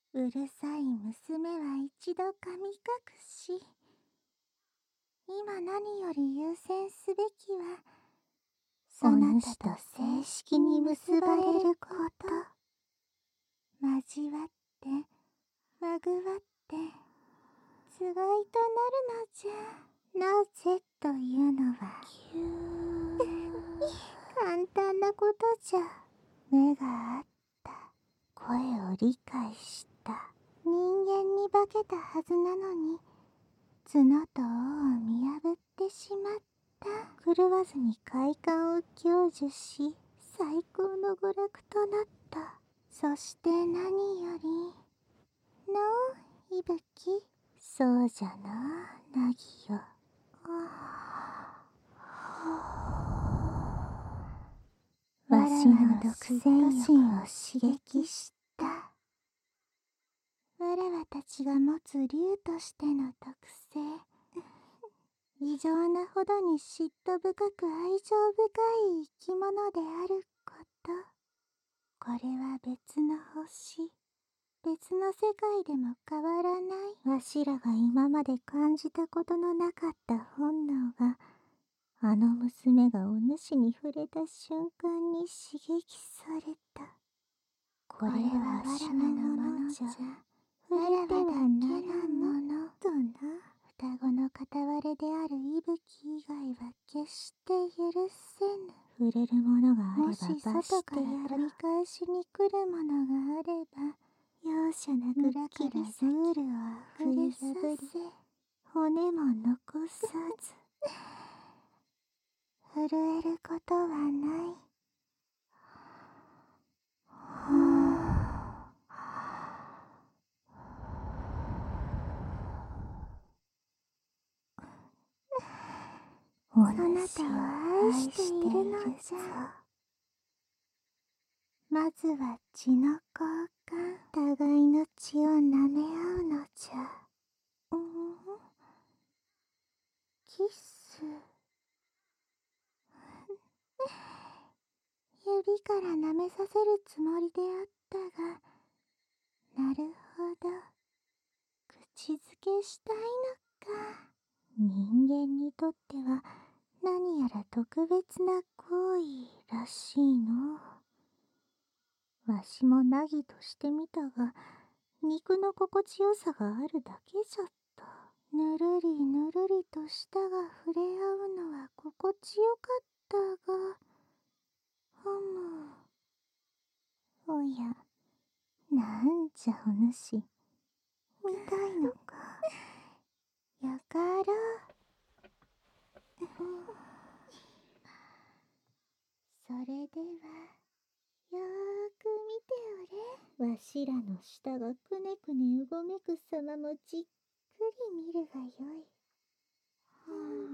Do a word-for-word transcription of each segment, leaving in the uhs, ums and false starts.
うるさい娘は一度噛み隠し、今何より優先すべきは、そなたと正式に結ばれること。交わって、まぐわって、つがいとなるのじゃ。なぜというのは、簡単なことじゃ。目があった。声を理解した。人間に化けたはずなのに、角と尾を見破ってしまった。狂わずに快感を享受し、最高の娯楽となった。そして何よりの息吹。そうじゃな、ナギよ。わしの独占心を刺激した。わらわたちが持つ竜としての特性、異常なほどに嫉妬深く愛情深い生き物であること。これは別の星、別の世界でも変わらない。わしらが今まで感じたことのなかった本能が、あの娘がお主に触れた瞬間に刺激された。これはわしのものじゃ。わらわだけのものとな。双子の片割れである息吹以外は決して許せぬ。触れるものがあれば、もし外から取り返しに来るものがあれば、容赦なく切り裂き、ムールを触れさせ、骨も残さず、震えることはない。そなたを愛しているのじゃ。まずは血の交換。互いの血を舐め合うのじゃ。うん、キス。指から舐めさせるつもりであったが、なるほど、口づけしたいのか。人間にとっては何やら特別な行為らしいの。わしもナギとしてみたが、肉の心地よさがあるだけじゃった。ぬるりぬるりと舌が触れ合うのは心地よかったが、ふむ。おや、なんじゃお主、見たいのか。よかろう。それでは、よーく見ておれ。わしらの舌がくねくねうごめく様もじっくり見るがよい。は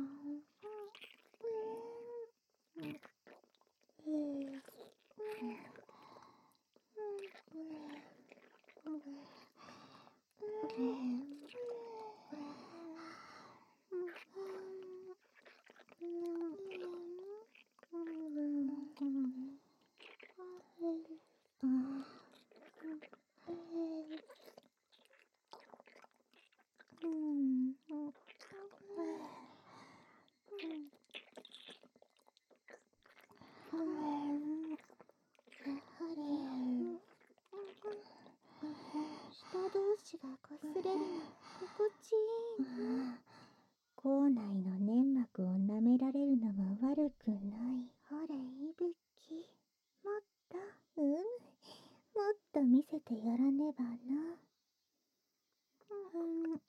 舌同士がこすれるの心地いいな。口内の粘膜を舐められるのも悪くない。ほれ、いぶき。もっと、うむ、もっと見せてやらねばな。うん、うん、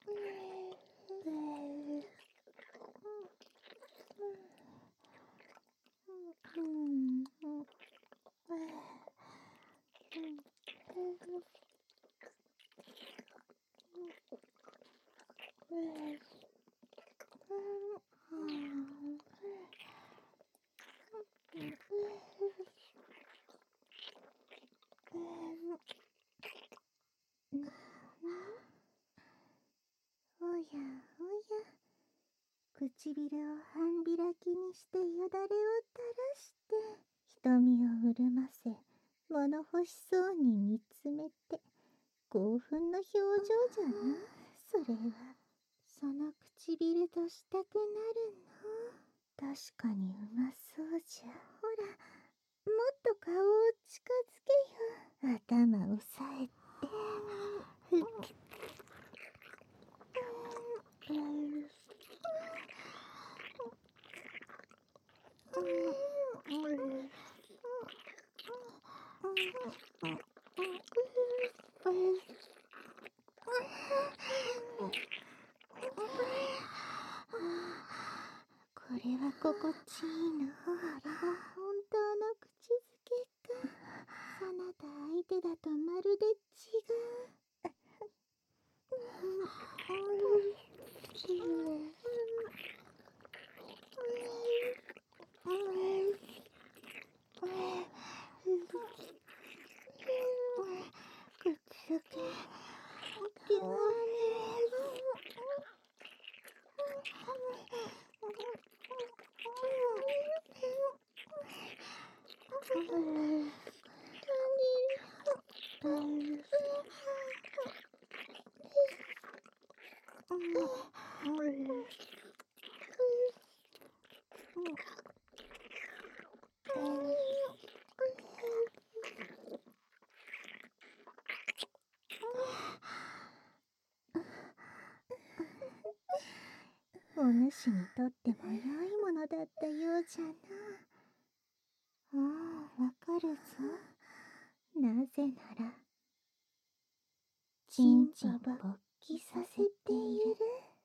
おやおや、唇を半開きにしてよだれを垂らして、瞳を潤ませ、物欲しそうに見つめて、 興奮の表情じゃな。それはその唇としたくなるの。確かにうまそうじゃ。ほら、もっと顔を近づけよ。頭をさえて。これは心地いいの。あれは本当の口づけか。そなた相手だとまるで違う。くっつけ。気まね。お主にとっても良いものだったようじゃな。ああ、わかるぞ。なぜならちんちん勃起させている。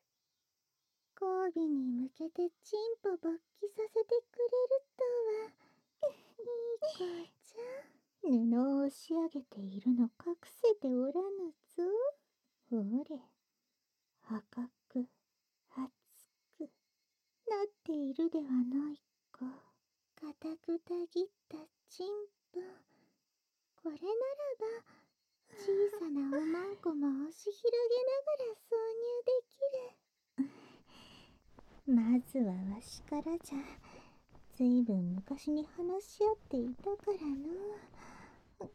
交尾に向けてチンポ勃起させてくれるとは。いい子ちゃん。布を押し上げているの隠せておらぬぞ。ほれ、赤く熱くなっているではないか。固くたぎったチンポ。これならば小さなおまんこも押し広げながら挿入できる。まずはわしからじゃ。ずいぶん昔に話し合っていたからの。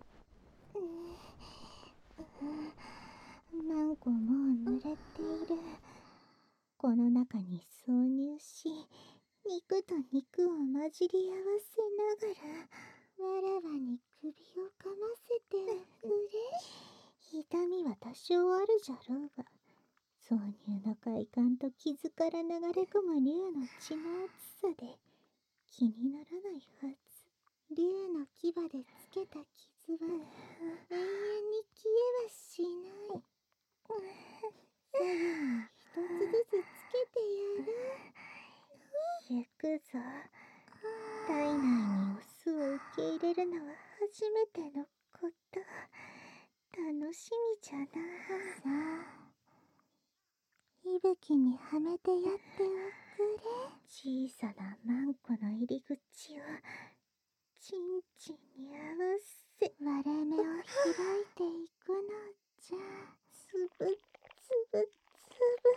マンコもう濡れている。この中に挿入し、肉と肉を混じり合わせながら、わらわに首をかませておくれ。痛みは多少あるじゃろうが、挿入の快感と傷から流れ込む竜の血の熱さで気にならないはず。竜の牙でつけた傷は永遠に消えはしない。左右に一つずつつけてやる。行くぞ。体内にオスを受け入れるのは初めてのこと。楽しみじゃな。さあ、息吹にはめてやっておくれ。小さなマンコの入り口をちんちんに合わせ、割れ目を開いていくのじゃ。つぶつぶつぶ。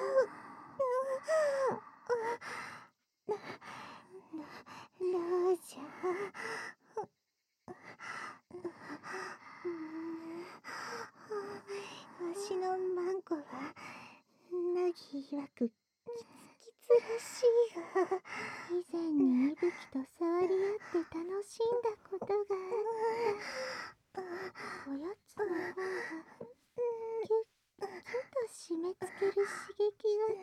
な、な、どうじゃ。わしのマンコはなぎ曰くキツキツらしいが、以前に息吹と触り合って楽しんだことがあった。おやつの方がキュッキュッと締め付ける刺激が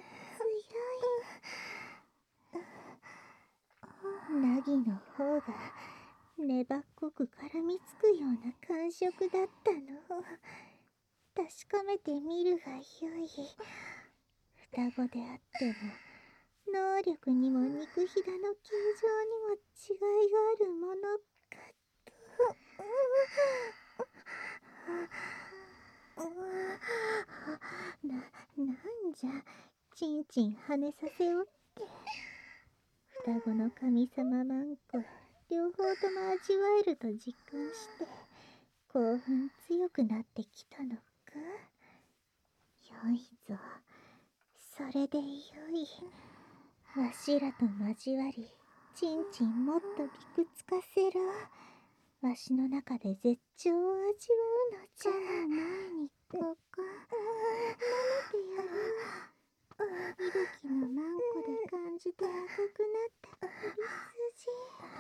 強い。なぎの方が粘っこく絡みつくような感触だったの。確かめてみるがよい。双子であっても能力にも肉ひだの形状にも違いがあるものかと。な、なんじゃ、ちんちん跳ねさせおって。双子の神様マンコ両方とも味わえると実感して興奮強くなってきたのか。よいぞ、それでよい。わしらと交わり、ちんちんもっとびくつかせろ。わしの中で絶頂を味わうのじゃ。前にここ、舐めてやるわ。いぶきのマンコで感じて赤くなった首筋。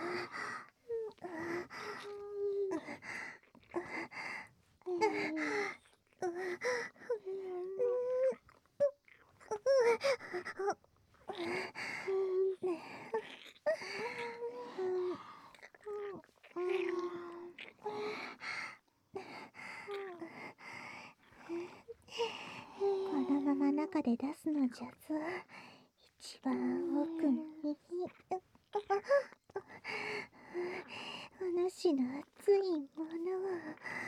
このまま中で出すのじゃぞ。一番奥に。お主の熱いものを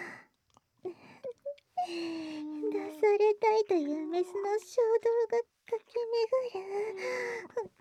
出されたいというメスの衝動が駆け巡る。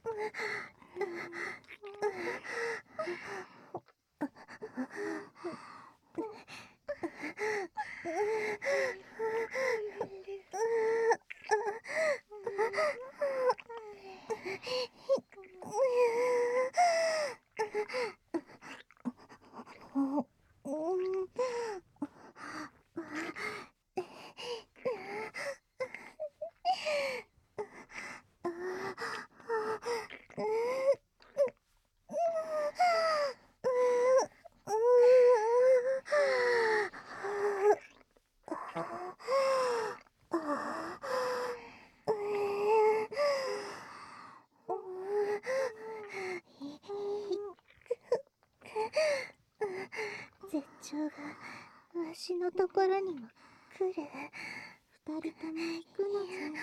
絶頂がわしのところにも来る。二人とも行くのじゃ。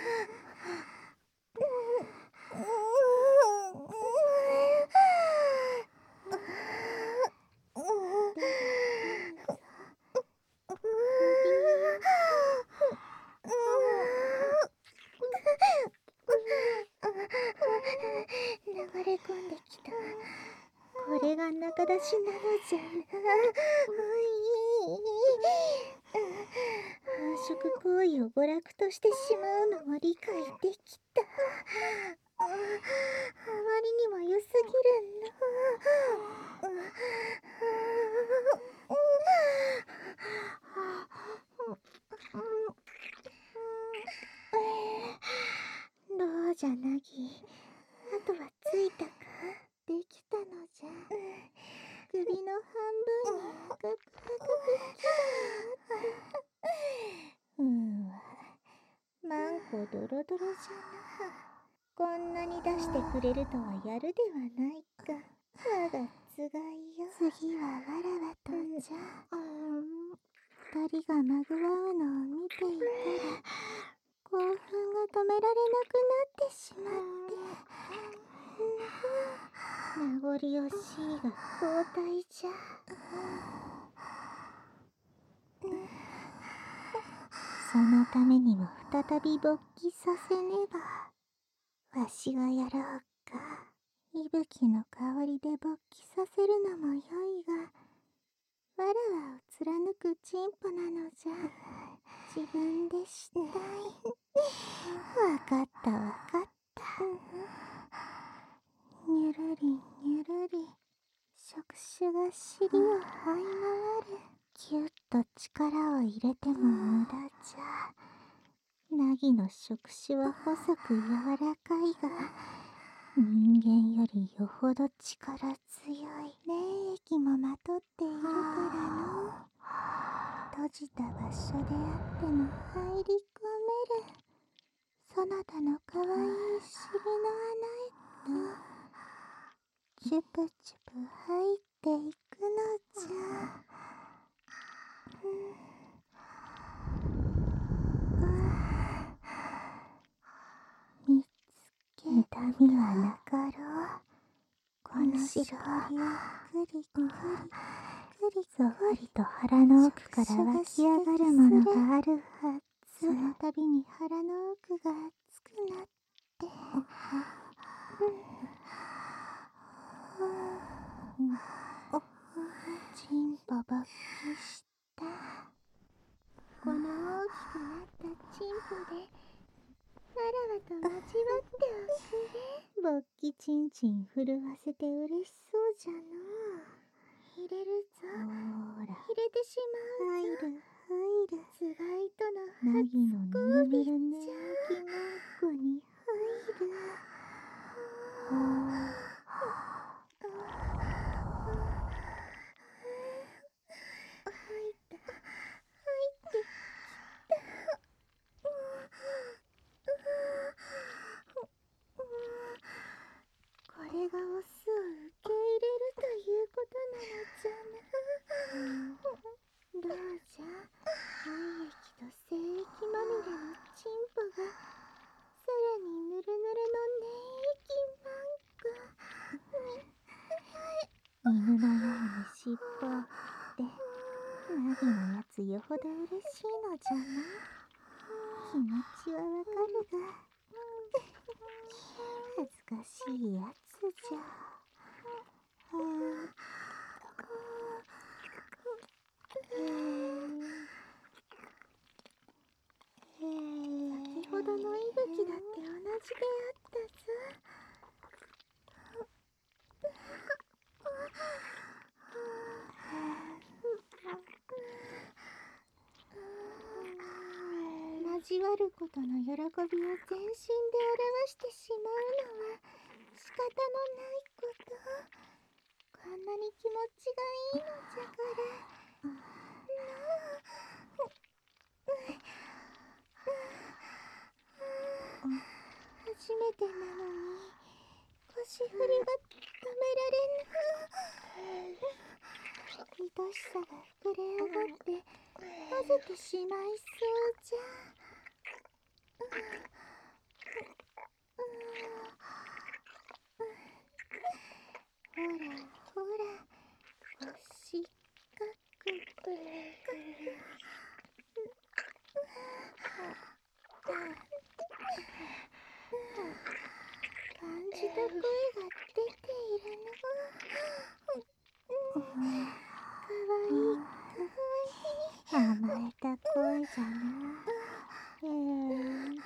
流れ込んできた。これが仲出しなのじゃ。繁殖行為を娯楽としてしまうのも理解できた。あまりにも良すぎるの。どうじゃなぎ、あとはついたか。できたのじゃ。首の半分に赤く赤くきれいになった。うんわ、マンコドロドロじゃな。こんなに出してくれるとはやるではないか。我がつがいよ。次はわらわとじゃ。二人がまぐわうのを見ていたら興奮が止められなくなってしまって、名残惜しいが交代じゃ。そのためにも再び勃起させねば。わしがやろうか。息吹の香りで勃起させるのもよいが、わらわを貫くチンポなのじゃ。自分でしたい。わかったわかった。にゅるりにゅるり、触手が尻を這い回る。ぎゅっと力を入れても無駄じゃ。ナギの触手は細く柔らかいが、人間よりよほど力強い。粘液もまとっているからの。閉じた場所であっても入り込める。そなたのかわいい尻の穴へとチュプチュプ入っていくのじゃ。見つけ、痛みはなかろう。このしこりをくりくりくりそわりと腹の奥から湧き上がるものがあるはず。その度に腹の奥が熱くなって、チンポ勃起した。この大きくなったチンポでわらわと交わっておくれ。勃起チンチン震わせて嬉しそうじゃのう。入れるぞ。ほーら、入れてしまうぞ。入る入る。つがいとナギのぬるぬる寝起きマンコに入る。入った入ってきた。これがオスを受け入れるということなのじゃな。どうじゃ、体液と精液まみれのチンポがさらにぬるぬるの粘液マンコ。犬のように尻尾を振ってナギのやつよほど嬉しいのじゃな。気持ちはわかるが恥ずかしいやつじゃ。はあ、先ほどの息吹だって同じであったぞ。交わることの喜びを全身で表してしまうのは仕方のないこと。こんなに気持ちがいいのじゃから。なあ、初めてなのに腰振りが止められぬ。愛しさが膨れ上がって混ぜてしまいそうじゃ。ほらほら、おしっかくぷ感じた声が出ているの。かわいいかわいい甘えた声じゃな。えー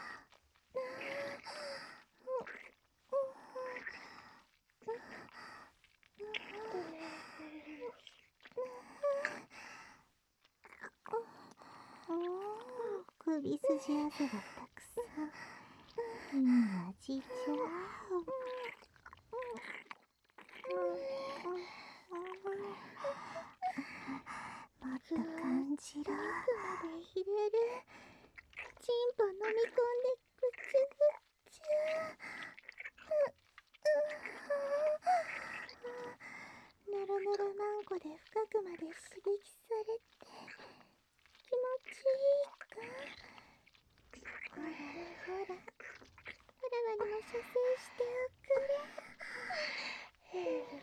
首筋汗がたくさん。いい味じゃ。もっと感じろ。奥まで入れる。チンポ飲み込んでぐちゅぐちゅ。ぬるぬるマンコで深くまで刺激されて気持ちいいか。ほらほら、わらわにも射精しておくれ。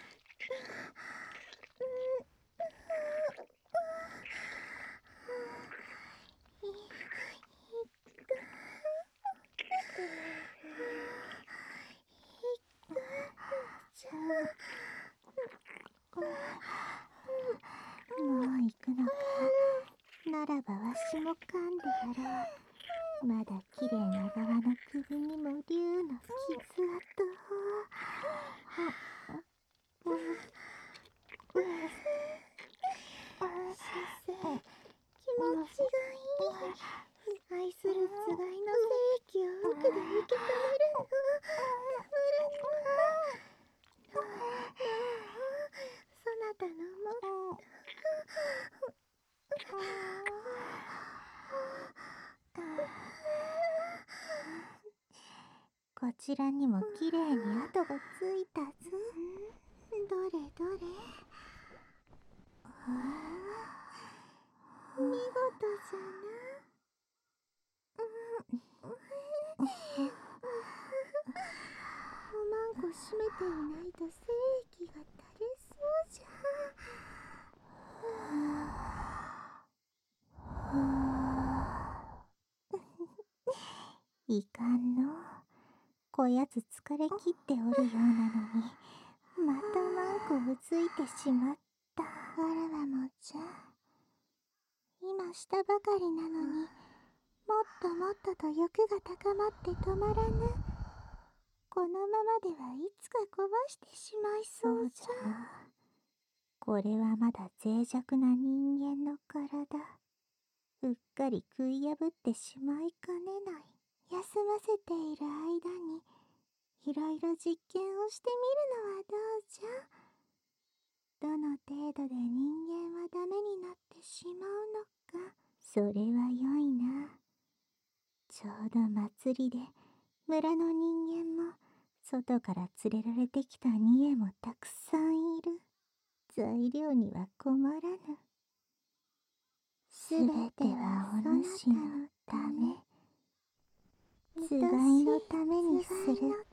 もう行くのか。ならばわしも噛んでやろう。まだきれいな側の首にも竜の傷跡を。先生、気持ちがいい。愛するつがいの精液を奥で受け止めるの。そなたのもこちらにもきれいに跡がついたぞ。どれどれ。見事じゃな。おまんこ閉めていないと精液が垂れそうじゃ。いかんの。こやつ疲れ切っておるようなのにまたマンコうついてしまった。わらわもじゃ。今したばかりなのにもっともっとと欲が高まって止まらぬ。このままではいつか壊してしまいそうじゃな。これはまだ脆弱な人間の体。 うっかり食い破ってしまいかねない。休ませている間にいろいろ実験をしてみるのはどうじゃ。どの程度で人間はダメになってしまうのか。それは良いな。ちょうど祭りで村の人間も外から連れられてきた贄もたくさんいる。材料には困らぬ。すべてはお主のため、つがいのためにする